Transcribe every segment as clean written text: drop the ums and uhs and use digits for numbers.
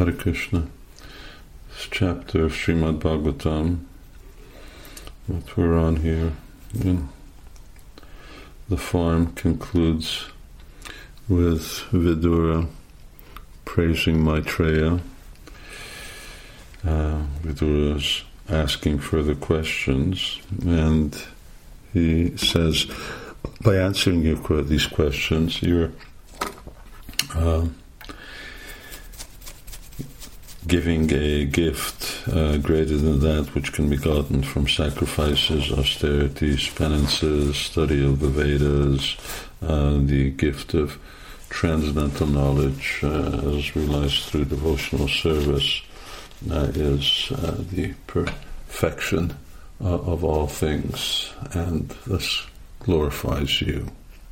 Hare Krishna. This chapter of Srimad Bhagavatam that we're on here, the form concludes with Vidura praising Maitreya. Vidura is asking further questions, and he says, by answering these questions, you're giving a gift greater than that which can be gotten from sacrifices, austerities, penances, study of the Vedas, the gift of transcendental knowledge as realized through devotional service is the perfection of all things, and this glorifies you.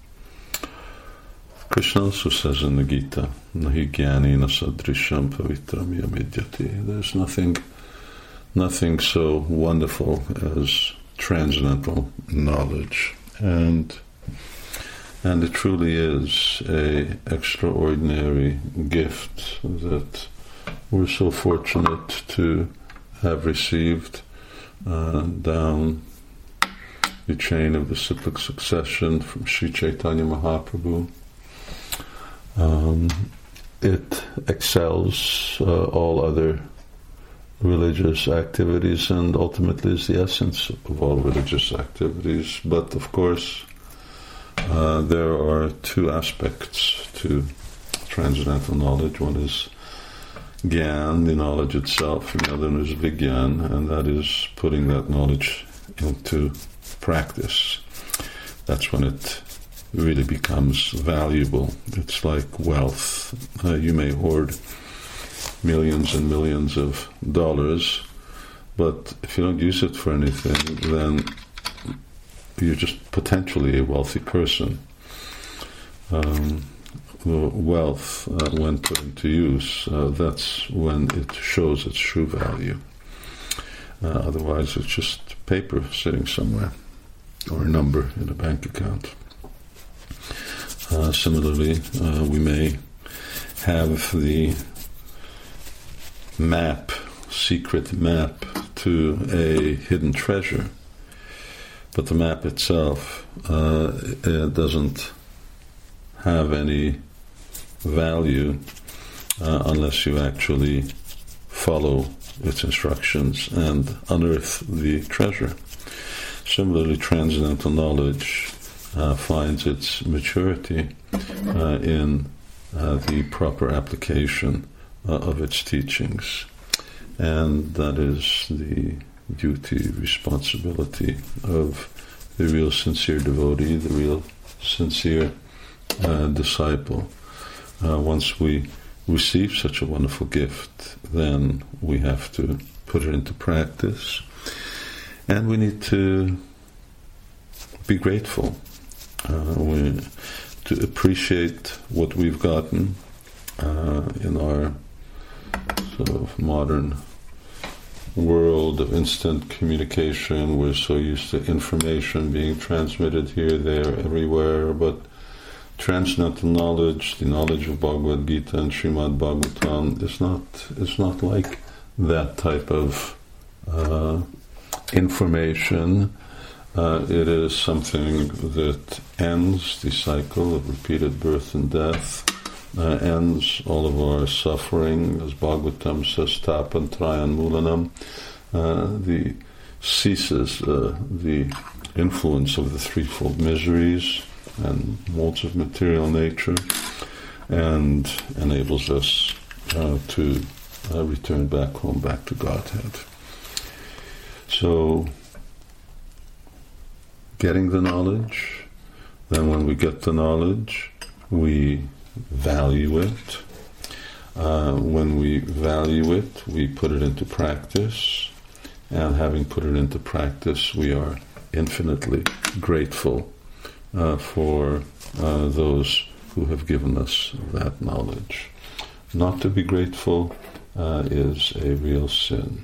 Krishna also says in the Gita, Nahi Gyani Nasadrisham Pavitram Yamidyati. There's nothing so wonderful as transcendental knowledge, and it truly is an extraordinary gift that we're so fortunate to have received down the chain of the cyclic succession from Sri Chaitanya Mahaprabhu. It excels all other religious activities and ultimately is the essence of all religious activities. But of course, there are two aspects to transcendental knowledge. One is Gyan, the knowledge itself, and the other one is Vigyan, and that is putting that knowledge into practice. That's when it really becomes valuable. It's like wealth. You may hoard millions and millions of dollars, but if you don't use it for anything, then you're just potentially a wealthy person. Wealth, when put into use, that's when it shows its true value. Otherwise, it's just paper sitting somewhere, or a number in a bank account. Similarly, we may have the secret map to a hidden treasure, but the map itself it doesn't have any value unless you actually follow its instructions and unearth the treasure. Similarly, transcendental knowledge finds its maturity in the proper application of its teachings, and that is the duty, responsibility of the real sincere devotee, the real sincere disciple. Once we receive such a wonderful gift, then we have to put it into practice, and we need to be grateful. To appreciate what we've gotten in our sort of modern world of instant communication. We're so used to information being transmitted here, there, everywhere, but transcendental knowledge, the knowledge of Bhagavad Gita and Srimad Bhagavatam is not like that type of information. It is something that ends the cycle of repeated birth and death, ends all of our suffering, as Bhagavatam says, tapan trayan mulanam, ceases the influence of the threefold miseries and modes of material nature, and enables us to return back home, back to Godhead. So, getting the knowledge, then when we get the knowledge, we value it. When we value it, we put it into practice, and having put it into practice, we are infinitely grateful for those who have given us that knowledge. Not to be grateful is a real sin.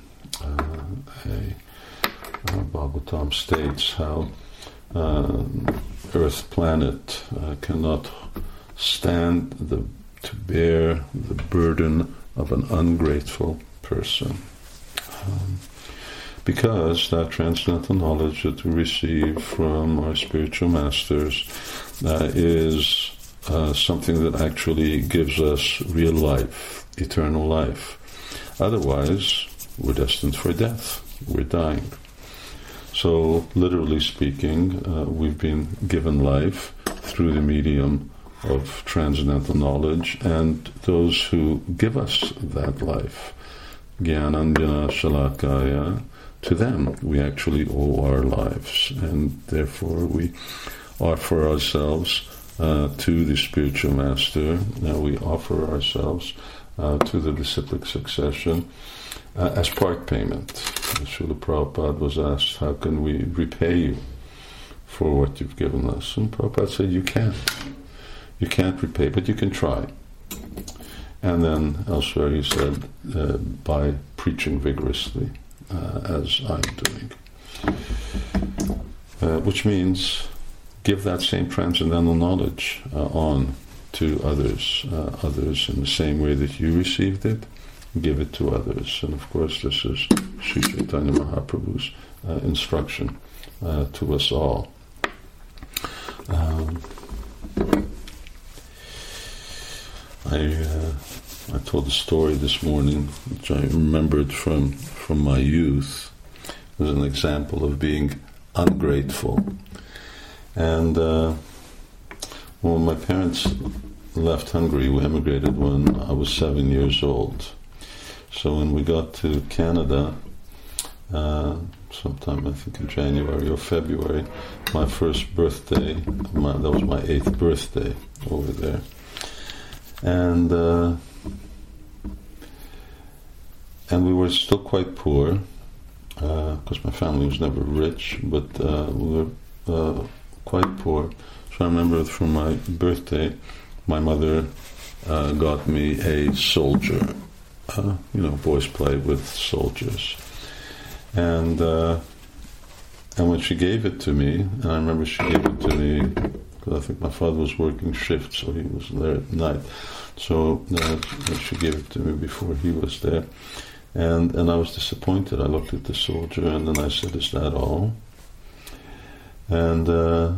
Bhagavatam states how Earth planet cannot stand to bear the burden of an ungrateful person. Because that transcendental knowledge that we receive from our spiritual masters is something that actually gives us real life, eternal life. Otherwise, we're destined for death. We're dying. So, literally speaking, we've been given life through the medium of transcendental knowledge, and those who give us that life, Jnananjana Shalakaya, to them we actually owe our lives, and therefore we offer ourselves to the spiritual master. Now we offer ourselves to the disciplic succession as part payment. Srila Prabhupada was asked, how can we repay you for what you've given us? And Prabhupada said, you can't. You can't repay, but you can try. And then elsewhere he said, by preaching vigorously, as I'm doing. Which means give that same transcendental knowledge on to others in the same way that you received it. Give it to others. And of course this is Sri Chaitanya Mahaprabhu's instruction to us all. I told a story this morning which I remembered from my youth. It was an example of being ungrateful. And when my parents left Hungary, we emigrated when I was 7 years old. So when we got to Canada, sometime I think in January or February, my first birthday, that was my 8th birthday over there. And we were still quite poor, because my family was never rich, but we were quite poor. So I remember for my birthday, my mother got me a soldier. Boys play with soldiers. And when she gave it to me, and I remember she gave it to me, because I think my father was working shifts, so he was there at night. So she gave it to me before he was there. And I was disappointed. I looked at the soldier and then I said, is that all? And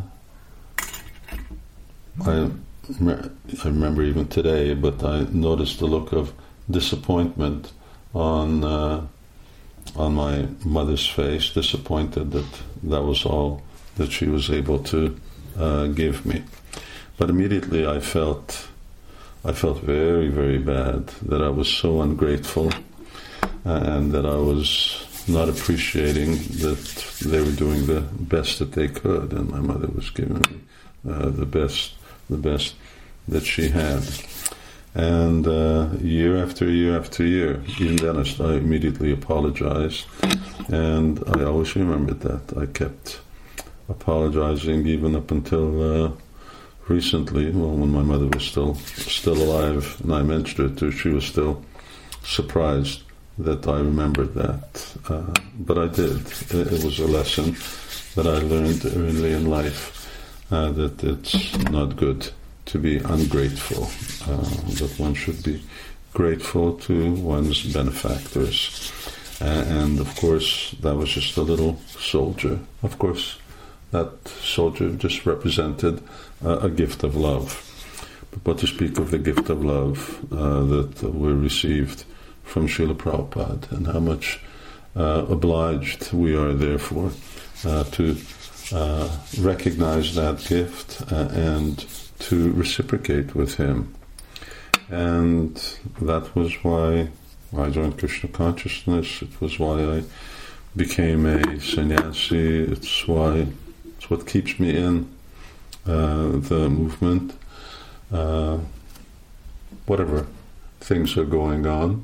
I remember even today, but I noticed the look of disappointment on my mother's face, disappointed that was all that she was able to give me. But immediately I felt very, very bad that I was so ungrateful and that I was not appreciating that they were doing the best that they could, and my mother was giving me the best that she had. And year after year after year, even then I immediately apologized, and I always remembered that. I kept apologizing even up until recently, when my mother was still alive, and I mentioned it to her, she was still surprised that I remembered that. But I did. It was a lesson that I learned early in life, that it's not good to be ungrateful, that one should be grateful to one's benefactors. And of course, that was just a little soldier. Of course, that soldier just represented a gift of love. But to speak of the gift of love that we received from Srila Prabhupada, and how much obliged we are, therefore, to recognize that gift and to reciprocate with him. And that was why I joined Krishna consciousness. It was why I became a sannyasi. It's what keeps me in the movement, whatever things are going on,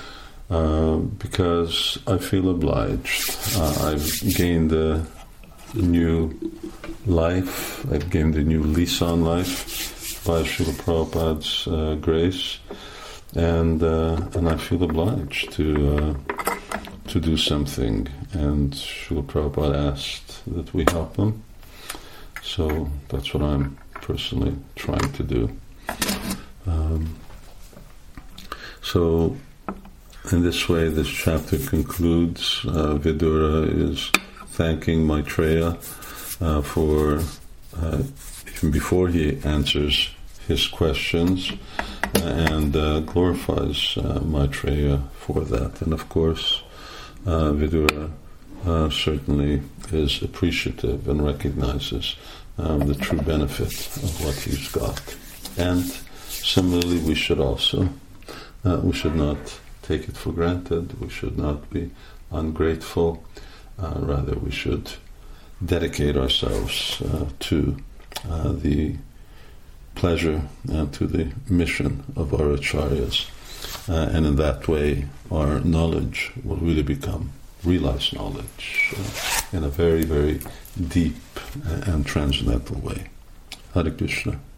because I feel obliged. I've gained a new life. I've gained a new lease on life by Srila Prabhupada's grace, and I feel obliged to do something. And Srila Prabhupada asked that we help him, so that's what I'm personally trying to do. So, in this way, this chapter concludes. Vidura is thanking Maitreya for, even before he answers his questions, and glorifies Maitreya for that. And of course, Vidura certainly is appreciative and recognizes the true benefit of what he's got. And similarly, we should also, we should not take it for granted, we should not be ungrateful, rather we should dedicate ourselves to the pleasure and to the mission of our acharyas, and in that way our knowledge will really become realized knowledge in a very, very deep and transcendental way. Hare Krishna.